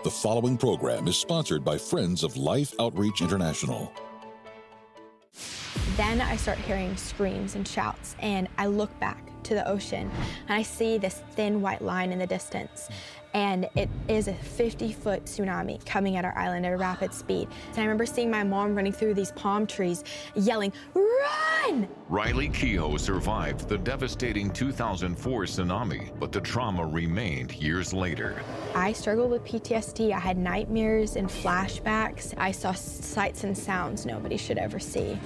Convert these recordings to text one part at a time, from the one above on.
The following program is sponsored by Friends of Life Outreach International. Then I start hearing screams and shouts, and I look back to the ocean, and I see this thin white line in the distance. And it is a 50-foot tsunami coming at our island at a rapid speed. And I remember seeing my mom running through these palm trees, yelling, "Run!" Riley Kehoe survived the devastating 2004 tsunami, but the trauma remained years later. I struggled with PTSD. I had nightmares and flashbacks. I saw sights and sounds nobody should ever see.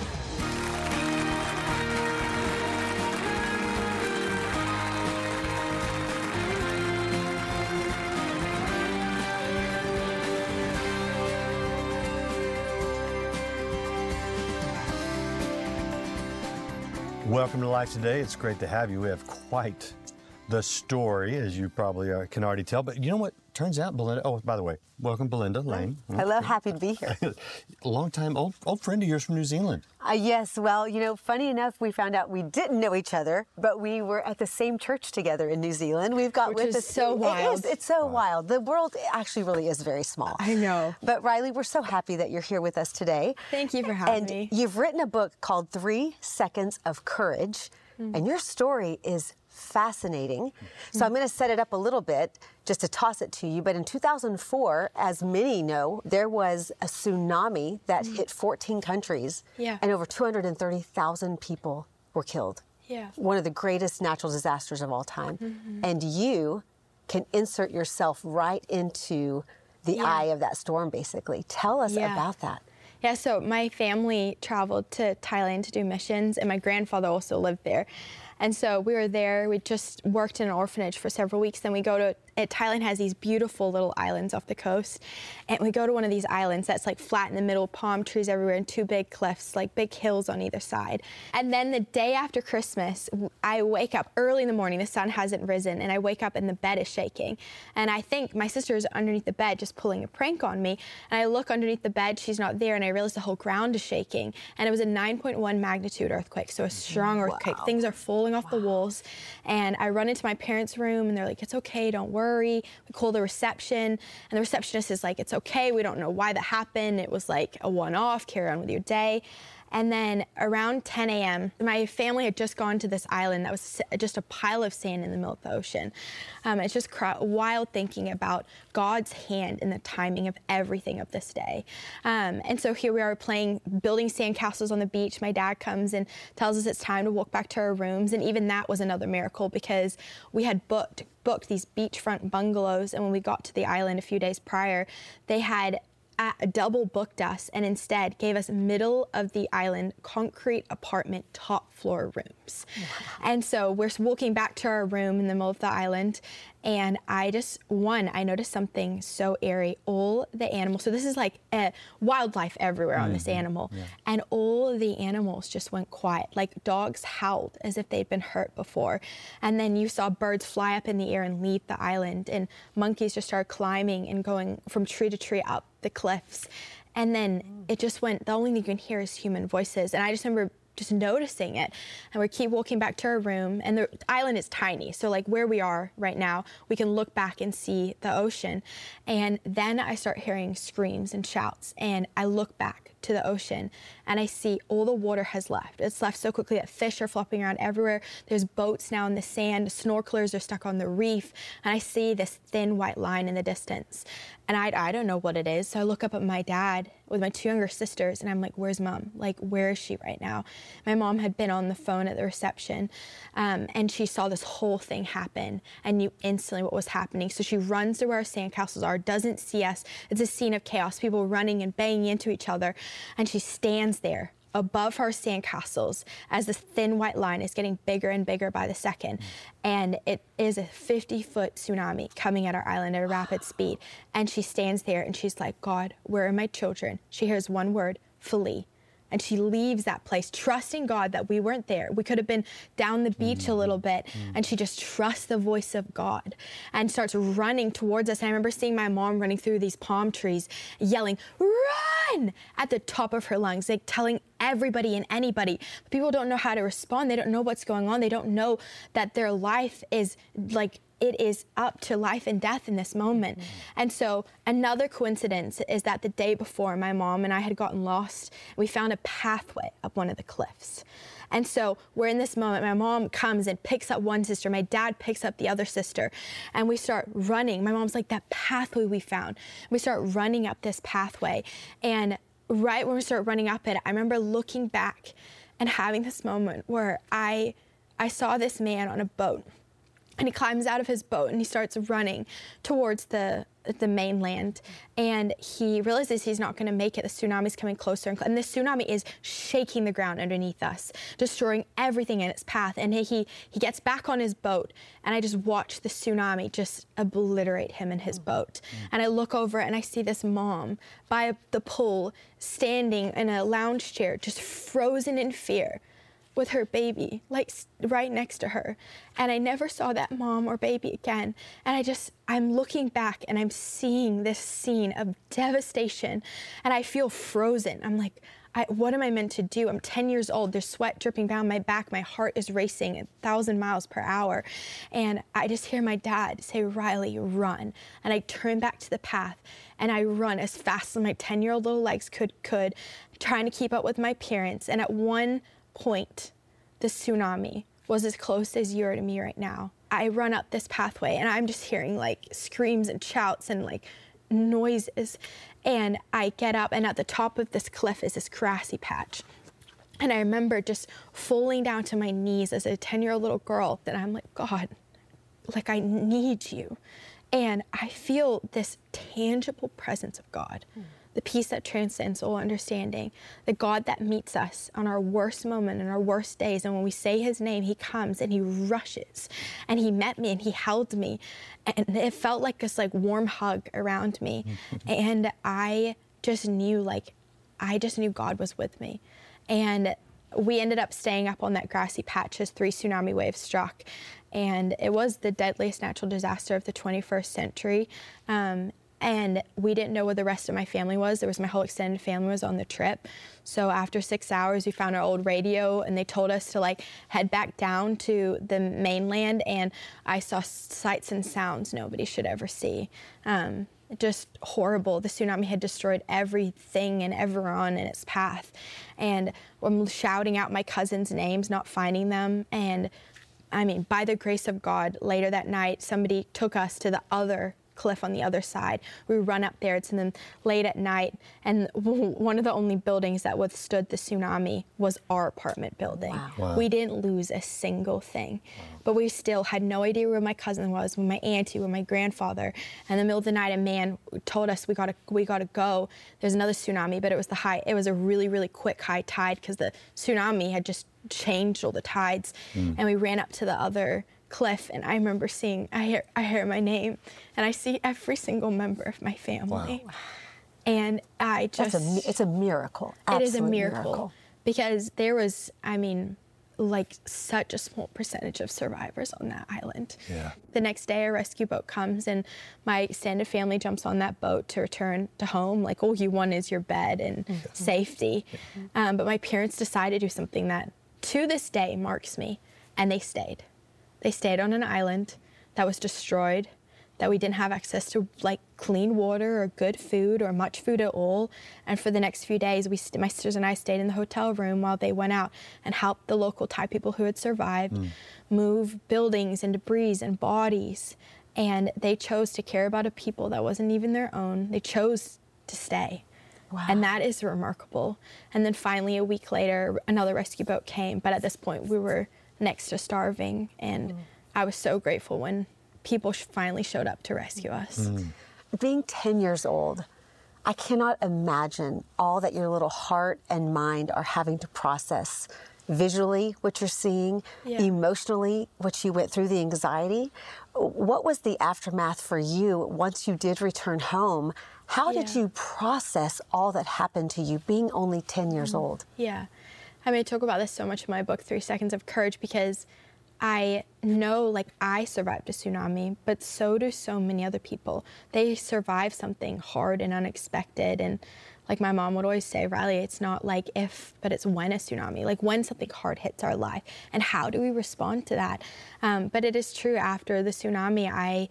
Welcome to Life Today. It's great to have you. We have quite the story, as you probably can already tell. But you know what? Turns out, Belinda, oh, by the way, welcome, Belinda Lane. Hello, happy to be here. Long time, old friend of yours from New Zealand. Yes, well, you know, funny enough, we found out we didn't know each other, but we were at the same church together in New Zealand. We've got Which with is us. so wild. It's so wild. The world actually really is very small. I know. But Riley, we're so happy that you're here with us today. Thank you for having me. And you've written a book called 3 Seconds of Courage, and your story is fascinating. So I'm going to set it up a little bit just to toss it to you. But in 2004, as many know, there was a tsunami that hit 14 countries, and over 230,000 people were killed. Yeah. One of the greatest natural disasters of all time. And you can insert yourself right into the eye of that storm, basically. Tell us about that. Yeah, so my family traveled to Thailand to do missions, and my grandfather also lived there. And so we were there. We just worked in an orphanage for several weeks. Then we go to, Thailand has these beautiful little islands off the coast. And we go to one of these islands that's like flat in the middle, palm trees everywhere, and 2 big cliffs, like big hills on either side. And then the day after Christmas, I wake up early in the morning. The sun hasn't risen, and I wake up and the bed is shaking. And I think my sister is underneath the bed just pulling a prank on me. And I look underneath the bed, she's not there, and I realize the whole ground is shaking. And it was a 9.1 magnitude earthquake, so a strong earthquake. Things are falling off the walls. And I run into my parents' room, and they're like, "It's okay, don't worry." We call the reception, and the receptionist is like, "It's okay, we don't know why that happened. It was like a one-off, carry on with your day." And then around 10 a.m., my family had just gone to this island that was just a pile of sand in the middle of the ocean. It's just wild thinking about God's hand in the timing of everything of this day. And so here we are building sandcastles on the beach. My dad comes and tells us it's time to walk back to our rooms. And even that was another miracle, because we had booked these beachfront bungalows. And when we got to the island a few days prior, they had double booked us and instead gave us middle of the island concrete apartment top floor rooms. Wow. And so we're walking back to our room in the middle of the island, and I noticed something so eerie. All the animals, so this is like wildlife everywhere on this animal, and all the animals just went quiet. Like dogs howled as if they'd been hurt before. And then you saw birds fly up in the air and leave the island, and monkeys just started climbing and going from tree to tree up the cliffs. And then it just went, the only thing you can hear is human voices. And I just remember just noticing it. And we keep walking back to our room, and the island is tiny. So like where we are right now, we can look back and see the ocean. And then I start hearing screams and shouts, and I look back to the ocean, and I see all the water has left. It's left so quickly that fish are flopping around everywhere. There's boats now in the sand. Snorkelers are stuck on the reef. And I see this thin white line in the distance. And I don't know what it is. So I look up at my dad with my 2 younger sisters, and I'm like, "Where's Mom? Like, where is she right now?" My mom had been on the phone at the reception, and she saw this whole thing happen and knew instantly what was happening. So she runs to where our sandcastles are, doesn't see us. It's a scene of chaos, people running and banging into each other. And she stands there above her sandcastles as this thin white line is getting bigger and bigger by the second. And it is a 50-foot tsunami coming at our island at a rapid speed. And she stands there and she's like, "God, where are my children?" She hears one word, "Flee." And she leaves that place, trusting God that we weren't there. We could have been down the beach a little bit. And she just trusts the voice of God and starts running towards us. And I remember seeing my mom running through these palm trees, yelling, "Run!" at the top of her lungs, like telling everybody and anybody. People don't know how to respond. They don't know what's going on. They don't know that their life is like it is up to life and death in this moment. And so another coincidence is that the day before, my mom and I had gotten lost. We found a pathway up one of the cliffs. And so we're in this moment. My mom comes and picks up one sister. My dad picks up the other sister. And we start running. My mom's like, that pathway we found. We start running up this pathway. And right when we start running up it, I remember looking back and having this moment where I saw this man on a boat. And he climbs out of his boat and he starts running towards the mainland. And he realizes he's not going to make it. The tsunami's coming closer. And the tsunami is shaking the ground underneath us, destroying everything in its path. And he gets back on his boat. And I just watch the tsunami just obliterate him in his boat. And I look over and I see this mom by the pool standing in a lounge chair, just frozen in fear, with her baby, like right next to her. And I never saw that mom or baby again. And I'm looking back and I'm seeing this scene of devastation and I feel frozen. I'm like, what am I meant to do? I'm 10 years old. There's sweat dripping down my back. My heart is racing at 1,000 miles per hour. And I just hear my dad say, Riley, run. And I turn back to the path and I run as fast as my 10-year-old little legs could, trying to keep up with my parents. And at one point, the tsunami was as close as you are to me right now. I run up this pathway and I'm just hearing like screams and shouts and like noises. And I get up and at the top of this cliff is this grassy patch. And I remember just falling down to my knees as a 10-year-old little girl that I'm like, God, like I need you. And I feel this tangible presence of God. The peace that transcends all understanding, the God that meets us on our worst moment and our worst days. And when we say his name, he comes and he rushes. And he met me and he held me. And it felt like this like warm hug around me. And I just knew God was with me. And we ended up staying up on that grassy patch as 3 tsunami waves struck. And it was the deadliest natural disaster of the 21st century. And we didn't know where the rest of my family was. My whole extended family was on the trip. So after 6 hours, we found our old radio and they told us to like head back down to the mainland. And I saw sights and sounds nobody should ever see. Just horrible. The tsunami had destroyed everything and everyone in its path. And I'm shouting out my cousins' names, not finding them. And I mean, by the grace of God, later that night, somebody took us to the other cliff on the other side. We run up there. It's in the late at night, and one of the only buildings that withstood the tsunami was our apartment building. Wow. We didn't lose a single thing, but we still had no idea where my cousin was, where my auntie, where my grandfather. In the middle of the night, a man told us we gotta go. There's another tsunami, but it was a really, really quick high tide because the tsunami had just changed all the tides, and we ran up to the other cliff, and I remember I hear my name, and I see every single member of my family. Wow. And I just... It's a miracle. It is a miracle. Because there was, like such a small percentage of survivors on that island. Yeah. The next day, a rescue boat comes, and my extended family jumps on that boat to return to home. Like, all you want is your bed and safety. But my parents decided to do something that, to this day, marks me, and they stayed. They stayed on an island that was destroyed, that we didn't have access to like clean water or good food or much food at all. And for the next few days, my sisters and I stayed in the hotel room while they went out and helped the local Thai people who had survived move buildings and debris and bodies. And they chose to care about a people that wasn't even their own. They chose to stay. Wow. And that is remarkable. And then finally, a week later, another rescue boat came. But at this point, we were next to starving, and I was so grateful when people finally showed up to rescue us. Being 10 years old, I cannot imagine all that your little heart and mind are having to process. Visually, what you're seeing, emotionally, what you went through, the anxiety. What was the aftermath for you once you did return home? How did you process all that happened to you being only 10 years old? Yeah. I talk about this so much in my book, 3 Seconds of Courage, because I know, like, I survived a tsunami, but so do so many other people. They survive something hard and unexpected. And like my mom would always say, Riley, it's not like if, but it's when a tsunami, like when something hard hits our life. And how do we respond to that? But it is true, after the tsunami,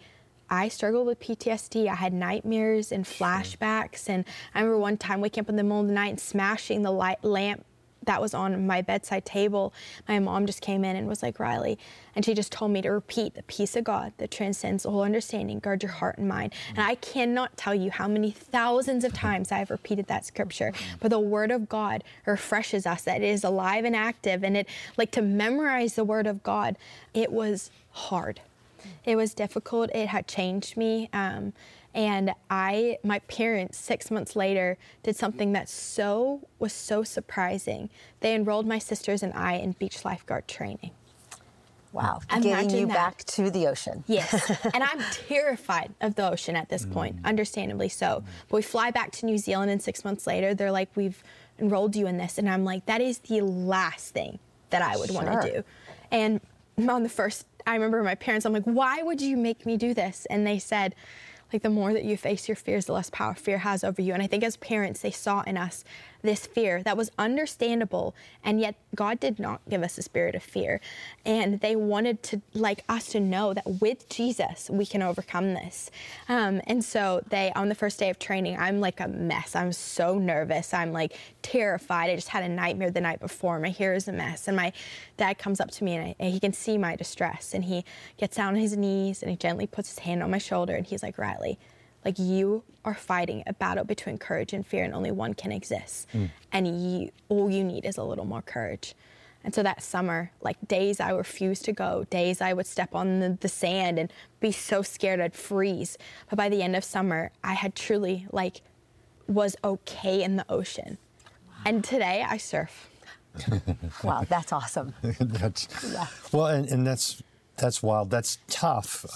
I struggled with PTSD. I had nightmares and flashbacks. And I remember one time waking up in the middle of the night and smashing the lamp that was on my bedside table. My mom just came in and was like, Riley, and she just told me to repeat, the peace of God that transcends all understanding, guard your heart and mind. And I cannot tell you how many thousands of times I've repeated that scripture, but the word of God refreshes us, that it is alive and active. And it, like, to memorize the word of God, it was hard. It was difficult. It had changed me. And my parents, 6 months later, did something that was so surprising. They enrolled my sisters and I in beach lifeguard training. Wow. Imagine Getting you that. back to the ocean. Yes. And I'm terrified of the ocean at this point, understandably so. But we fly back to New Zealand, and 6 months later, they're like, we've enrolled you in this. And I'm like, that is the last thing that I would want to do. And on the first, I remember my parents, I'm like, why would you make me do this? And they said, like, the more that you face your fears, the less power fear has over you. And I think as parents, they saw in us this fear that was understandable, and yet God did not give us a spirit of fear. And they wanted to, like, us to know that with Jesus, we can overcome this. And so on the first day of training, I'm like a mess. I'm so nervous. I'm like terrified. I just had a nightmare the night before. My hair is a mess. And my dad comes up to me, and he can see my distress. And he gets down on his knees, and he gently puts his hand on my shoulder, and he's like, Riley, like, you are fighting a battle between courage and fear, and only one can exist. And all you need is a little more courage. And so that summer, like, days I refused to go, days I would step on the sand and be so scared I'd freeze. But by the end of summer, I had truly, like, was okay in the ocean. And today I surf. Wow, that's awesome. Well, and that's wild. That's tough.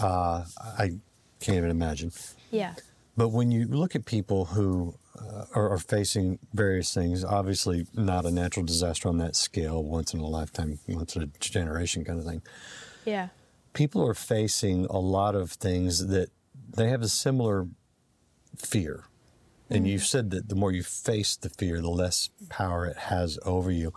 I can't even imagine. Yeah. But when you look at people who are facing various things, obviously not a natural disaster on that scale, once in a lifetime, once in a generation kind of thing. Yeah. People are facing a lot of things that they have a similar fear. And you've said that the more you face the fear, the less power it has over you.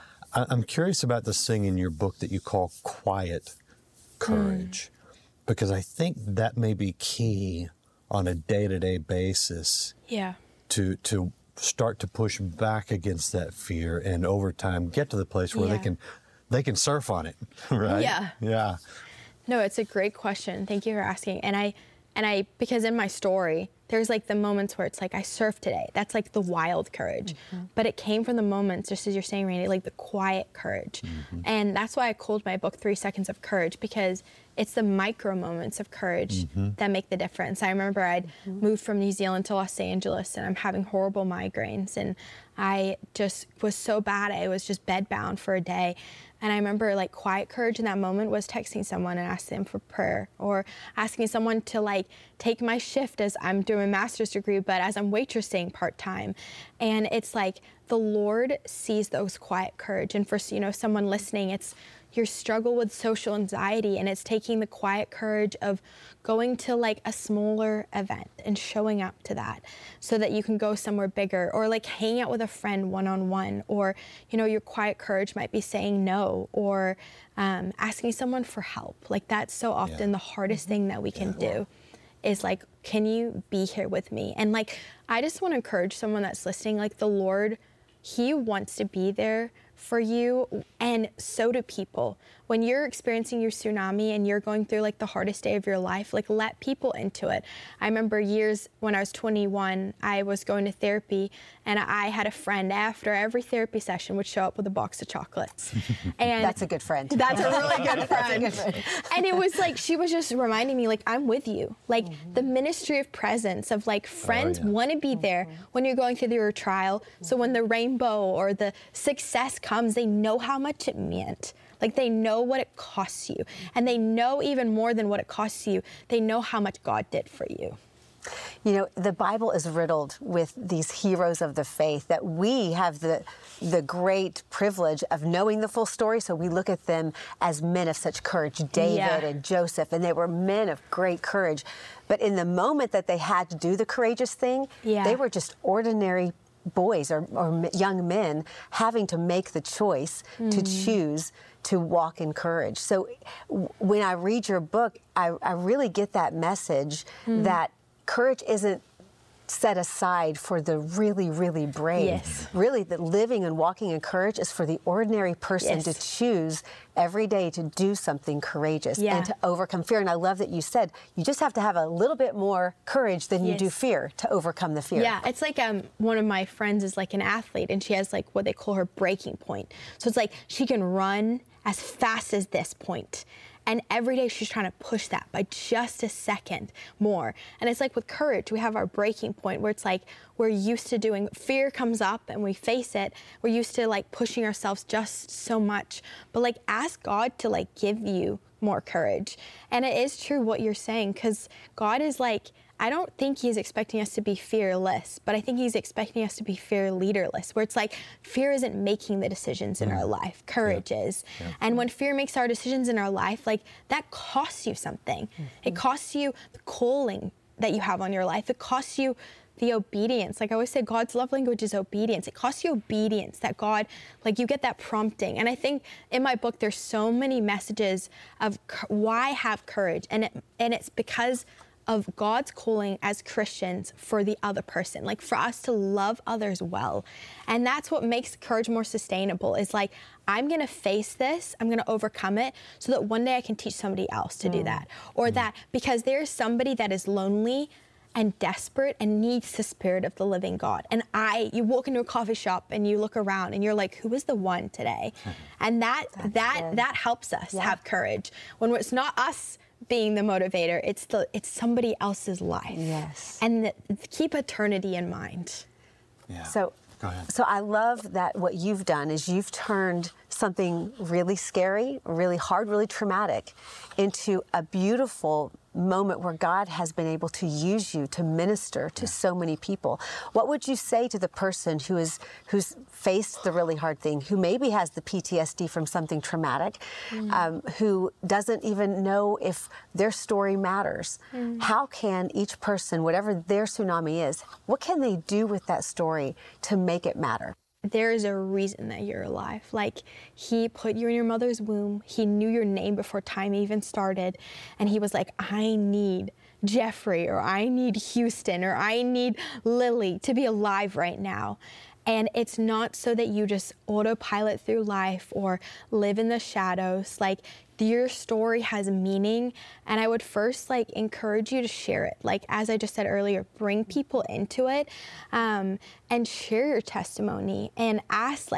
I'm curious about this thing in your book that you call quiet courage, because I think that may be key on a day-to-day basis. Yeah. To start to push back against that fear, and over time get to the place where they can surf on it, right? Yeah. Yeah. No, it's a great question. Thank you for asking. And I because in my story, there's like the moments where it's like, I surfed today. That's like the wild courage. But it came from the moments, just as you're saying, Randy, like the quiet courage. And that's why I called my book 3 Seconds of Courage, because it's the micro moments of courage that make the difference. I remember I'd moved from New Zealand to Los Angeles, and I'm having horrible migraines, and I just was so bad. I was just bedbound for a day. And I remember, like, quiet courage in that moment was texting someone and asking them for prayer, or asking someone to, like, take my shift as I'm doing a master's degree, but as I'm waitressing part-time. And it's like the Lord sees those quiet courage. And for, someone listening, it's your struggle with social anxiety, and it's taking the quiet courage of going to, like, a smaller event and showing up to that so that you can go somewhere bigger, or like hanging out with a friend one-on-one, or your quiet courage might be saying no, or asking someone for help. Like, that's so often the hardest thing that we can do, is like, can you be here with me? And like, I just want to encourage someone that's listening, like, the Lord, He wants to be there for you, and so do people. When you're experiencing your tsunami and you're going through, like, the hardest day of your life, like, let people into it. I remember years when I was 21, I was going to therapy, and I had a friend after every therapy session would show up with a box of chocolates. And That's a good friend. That's a really good friend. And it was like, she was just reminding me, like, I'm with you. Like, the ministry of presence of, like, friends want to be there when you're going through your trial. So when the rainbow or the success comes, they know how much it meant. Like, they know what it costs you. And they know, even more than what it costs you, they know how much God did for you. You know, the Bible is riddled with these heroes of the faith that we have the great privilege of knowing the full story, so we look at them as men of such courage, David and Joseph, and they were men of great courage. But in the moment that they had to do the courageous thing, they were just ordinary boys or young men having to make the choice to choose to walk in courage. So when I read your book, I really get that message that courage isn't set aside for the really, really brave. Yes. Really, that living and walking in courage is for the ordinary person to choose every day to do something courageous and to overcome fear. And I love that you said you just have to have a little bit more courage than you do fear to overcome the fear. Yeah, it's like one of my friends is like an athlete, and she has like what they call her breaking point. So it's like she can run as fast as this point. And every day she's trying to push that by just a second more. And it's like with courage, we have our breaking point where it's like we're used to doing, fear comes up and we face it. We're used to like pushing ourselves just so much. But like ask God to like give you more courage. And it is true what you're saying, because God is like, I don't think he's expecting us to be fearless, but I think he's expecting us to be fear leaderless, where it's like fear isn't making the decisions in our life, courage is. And when fear makes our decisions in our life, like that costs you something. It costs you the calling that you have on your life. It costs you the obedience. Like I always say, God's love language is obedience. It costs you obedience that God, like you get that prompting. And I think in my book, there's so many messages of why have courage. And it's because of God's calling as Christians for the other person, like for us to love others well. And that's what makes courage more sustainable, is like, I'm gonna face this, I'm gonna overcome it, so that one day I can teach somebody else to do that. Or that, because there's somebody that is lonely and desperate and needs the Spirit of the living God. And you walk into a coffee shop and you look around and you're like, who is the one today? And that helps us have courage. When it's not us being the motivator, it's somebody else's life. Yes. And keep eternity in mind. Yeah. So, go ahead. So I love that what you've done is you've turned something really scary, really hard, really traumatic into a beautiful moment where God has been able to use you to minister to so many people. What would you say to the person who's faced the really hard thing, who maybe has the PTSD from something traumatic, who doesn't even know if their story matters? How can each person, whatever their tsunami is, what can they do with that story to make it matter? There is a reason that you're alive. Like, he put you in your mother's womb. He knew your name before time even started. And he was like, I need Jeffrey, or I need Houston, or I need Lily to be alive right now. And it's not so that you just autopilot through life or live in the shadows. Like, your story has meaning, and I would first encourage you to share it. Like, as I just said earlier, bring people into it, and share your testimony, and ask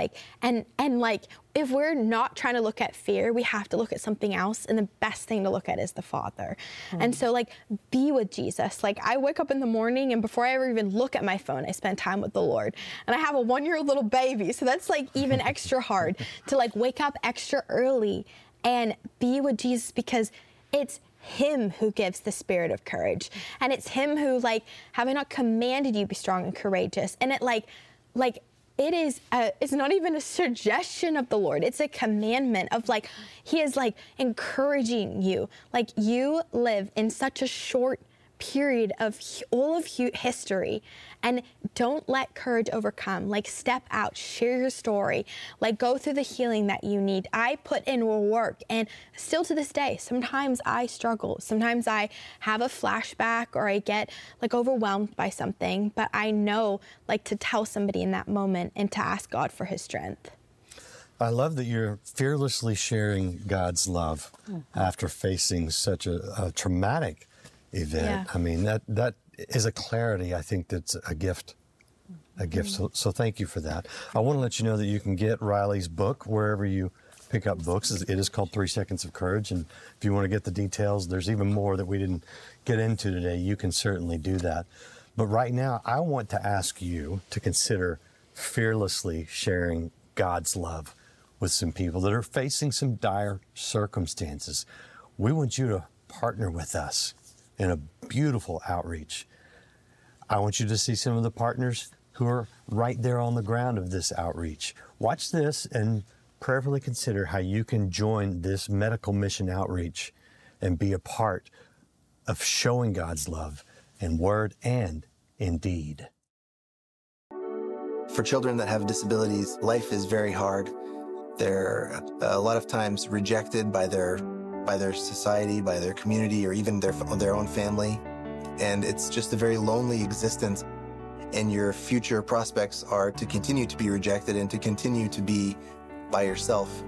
if we're not trying to look at fear, we have to look at something else, and the best thing to look at is the Father. And so be with Jesus. Like, I wake up in the morning, and before I ever even look at my phone, I spend time with the Lord. And I have a 1-year-old little baby, so that's even extra hard to wake up extra early and be with Jesus, because it's him who gives the spirit of courage. And it's him who, have I not commanded you be strong and courageous? And it's not even a suggestion of the Lord. It's a commandment of he is encouraging you. You live in such a short period of all of history, and don't let courage overcome. Step out, share your story, go through the healing that you need. I put in work, and still to this day, sometimes I struggle. Sometimes I have a flashback, or I get overwhelmed by something, but I know to tell somebody in that moment and to ask God for his strength. I love that you're fearlessly sharing God's love after facing such a traumatic event. Yeah. I mean, that is a clarity, I think, that's a gift. So thank you for that. I want to let you know that you can get Riley's book wherever you pick up books. It is called 3 Seconds of Courage. And if you want to get the details, there's even more that we didn't get into today. You can certainly do that. But right now, I want to ask you to consider fearlessly sharing God's love with some people that are facing some dire circumstances. We want you to partner with us in a beautiful outreach. I want you to see some of the partners who are right there on the ground of this outreach. Watch this and prayerfully consider how you can join this medical mission outreach and be a part of showing God's love in word and in deed. For children that have disabilities, life is very hard. They're a lot of times rejected by their society, by their community, or even their own family. And it's just a very lonely existence. And your future prospects are to continue to be rejected and to continue to be by yourself.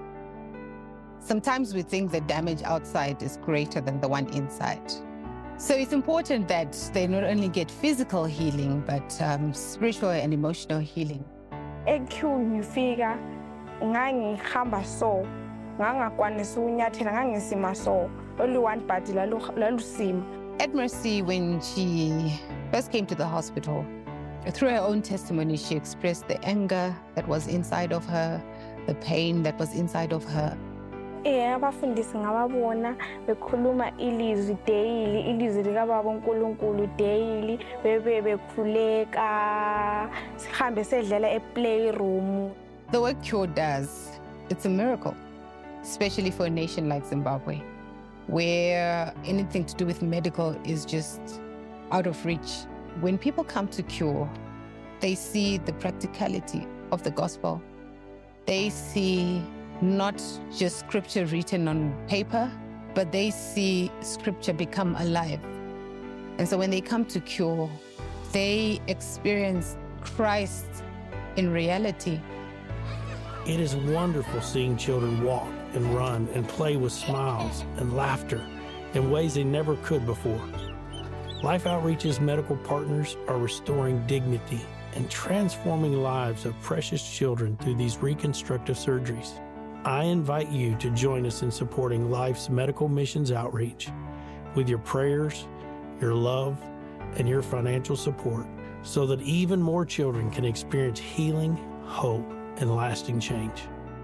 Sometimes we think the damage outside is greater than the one inside. So it's important that they not only get physical healing, but spiritual and emotional healing. ngifika ngangihamba so ngangakwanisa unyathela ngangisima so only one body lalusima. At Mercy, when she first came to the hospital, through her own testimony, she expressed the anger that was inside of her, the pain that was inside of her. Abafundisi ngababona bekhuluma ilizwi daily, ilizwi likababa uNkulunkulu daily, bekhuleka sihambe sedlela e-playroom. The work Cure does, it's a miracle, especially for a nation like Zimbabwe, where anything to do with medical is just out of reach. When people come to Cure, they see the practicality of the gospel. They see not just scripture written on paper, but they see scripture become alive. And so when they come to Cure, they experience Christ in reality. It is wonderful seeing children walk and run and play with smiles and laughter in ways they never could before. Life Outreach's medical partners are restoring dignity and transforming lives of precious children through these reconstructive surgeries. I invite you to join us in supporting Life's medical missions outreach with your prayers, your love, and your financial support so that even more children can experience healing, hope, and lasting change.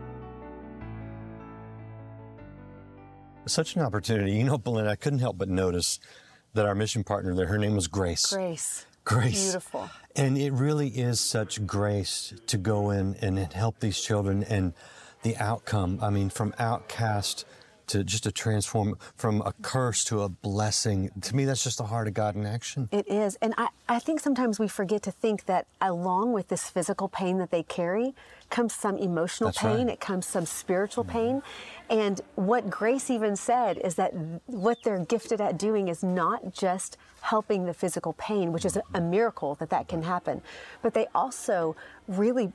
Such an opportunity. You know, Belinda, I couldn't help but notice that our mission partner there, her name was Grace. Grace. Beautiful. And it really is such grace to go in and help these children, and the outcome, I mean, from outcast to just a transform, from a curse to a blessing. To me, that's just the heart of God in action. It is. And I think sometimes we forget to think that along with this physical pain that they carry comes some emotional pain. Right. It comes some spiritual pain. And what Grace even said is that what they're gifted at doing is not just helping the physical pain, which is a miracle that can happen, but they also really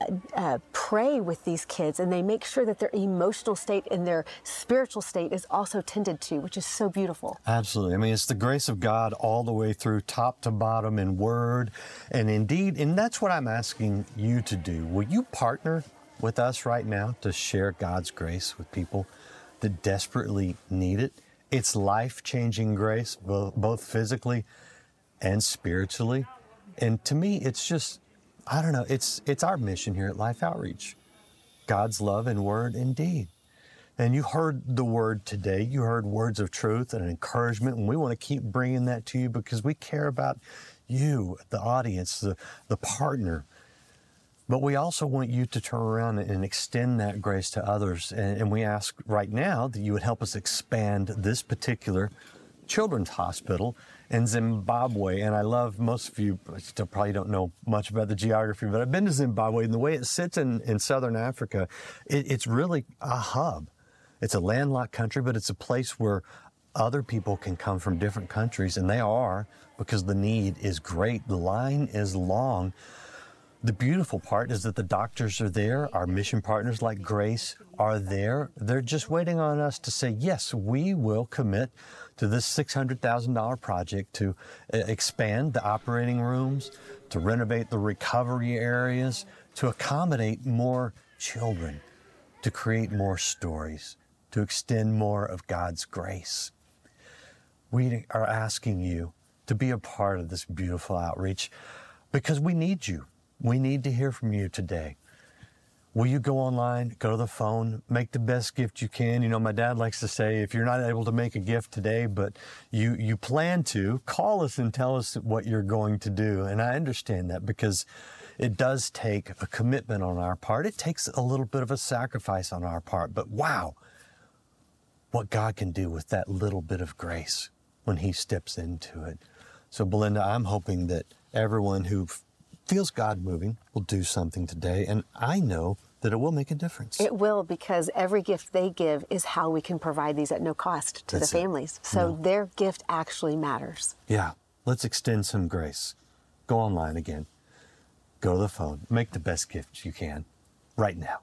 pray with these kids, and they make sure that their emotional state and their spiritual state is also tended to, which is so beautiful. Absolutely. I mean, it's the grace of God all the way through, top to bottom, in word and in deed. And that's what I'm asking you to do. Will you partner with us right now to share God's grace with people that desperately need it? It's life-changing grace, both physically and spiritually. And to me, it's just, I don't know, it's our mission here at Life Outreach. God's love in word and deed. And you heard the word today. You heard words of truth and encouragement, and we want to keep bringing that to you because we care about you, the audience, the partner. But we also want you to turn around and extend that grace to others. And we ask right now that you would help us expand this particular children's hospital in Zimbabwe. And I love, most of you still probably don't know much about the geography, but I've been to Zimbabwe, and the way it sits in southern Africa, it's really a hub. It's a landlocked country, but it's a place where other people can come from different countries, and they are, because the need is great. The line is long. The beautiful part is that the doctors are there. Our mission partners like Grace are there. They're just waiting on us to say, yes, we will commit to this $600,000 project to expand the operating rooms, to renovate the recovery areas, to accommodate more children, to create more stories, to extend more of God's grace. We are asking you to be a part of this beautiful outreach because we need you. We need to hear from you today. will you go online, go to the phone, make the best gift you can? You know, my dad likes to say, if you're not able to make a gift today, but you plan to, call us and tell us what you're going to do. And I understand that because it does take a commitment on our part. It takes a little bit of a sacrifice on our part. But wow, what God can do with that little bit of grace when He steps into it. So Belinda, I'm hoping that everyone who feels God moving will do something today. And I know that it will make a difference. It will, because every gift they give is how we can provide these at no cost to the families. So their gift actually matters. Yeah. Let's extend some grace. Go online again. Go to the phone. Make the best gift you can right now.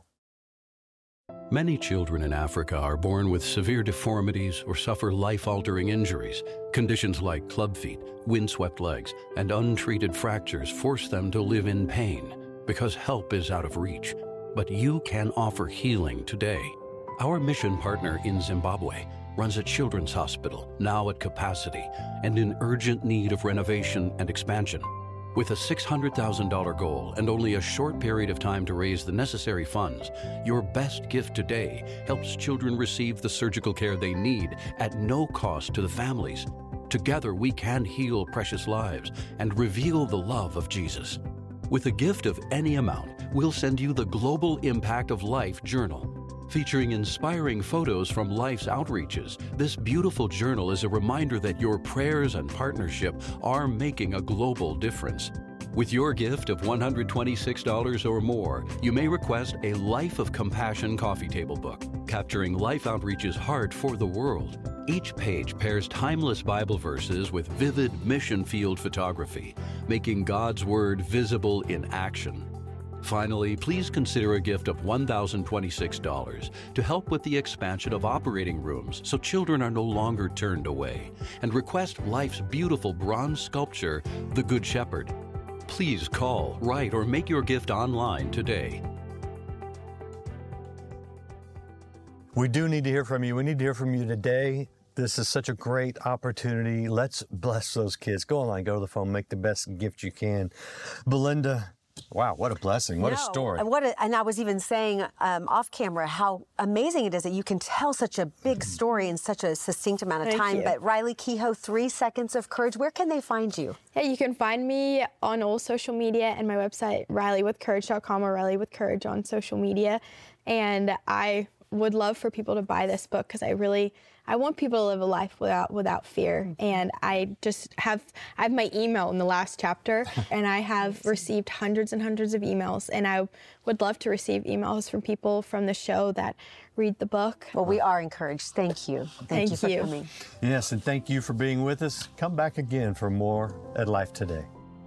Many children in Africa are born with severe deformities or suffer life-altering injuries. Conditions like club feet, windswept legs, and untreated fractures force them to live in pain because help is out of reach. But you can offer healing today. Our mission partner in Zimbabwe runs a children's hospital, now at capacity and in urgent need of renovation and expansion. With a $600,000 goal and only a short period of time to raise the necessary funds, your best gift today helps children receive the surgical care they need at no cost to the families. Together, we can heal precious lives and reveal the love of Jesus. With a gift of any amount, we'll send you the Global Impact of Life Journal. Featuring inspiring photos from Life's outreaches, this beautiful journal is a reminder that your prayers and partnership are making a global difference. With your gift of $126 or more, you may request a Life of Compassion coffee table book, capturing Life Outreach's heart for the world. Each page pairs timeless Bible verses with vivid mission field photography, making God's Word visible in action. Finally, please consider a gift of $1,026 to help with the expansion of operating rooms so children are no longer turned away, and request Life's beautiful bronze sculpture, The Good Shepherd. Please call, write, or make your gift online today. We do need to hear from you. We need to hear from you today. This is such a great opportunity. Let's bless those kids. Go online, go to the phone, make the best gift you can. Belinda, wow, what a blessing. What a story. And I was even saying off camera how amazing it is that you can tell such a big story in such a succinct amount of time. But Riley Kehoe, 3 Seconds of Courage, where can they find you? Yeah, you can find me on all social media and my website, RileyWithCourage.com, or Riley with Courage on social media. And I would love for people to buy this book because I want people to live a life without fear. And I have my email in the last chapter, and I have received hundreds and hundreds of emails, and I would love to receive emails from people from the show that read the book. Well, we are encouraged. Thank you. Thank you for coming. Yes, and thank you for being with us. Come back again for more at Life Today.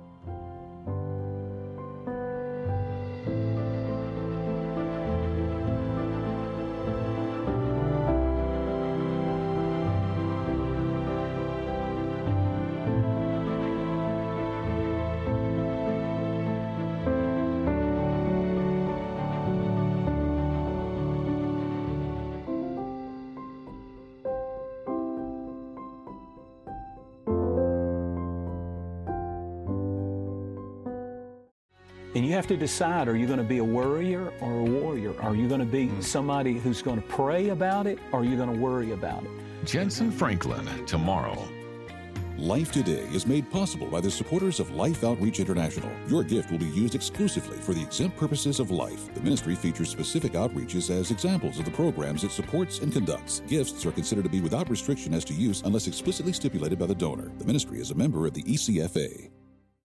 And you have to decide, are you going to be a worrier or a warrior? Are you going to be somebody who's going to pray about it, or are you going to worry about it? Jensen Franklin, tomorrow. Life Today is made possible by the supporters of Life Outreach International. Your gift will be used exclusively for the exempt purposes of life. The ministry features specific outreaches as examples of the programs it supports and conducts. Gifts are considered to be without restriction as to use unless explicitly stipulated by the donor. The ministry is a member of the ECFA.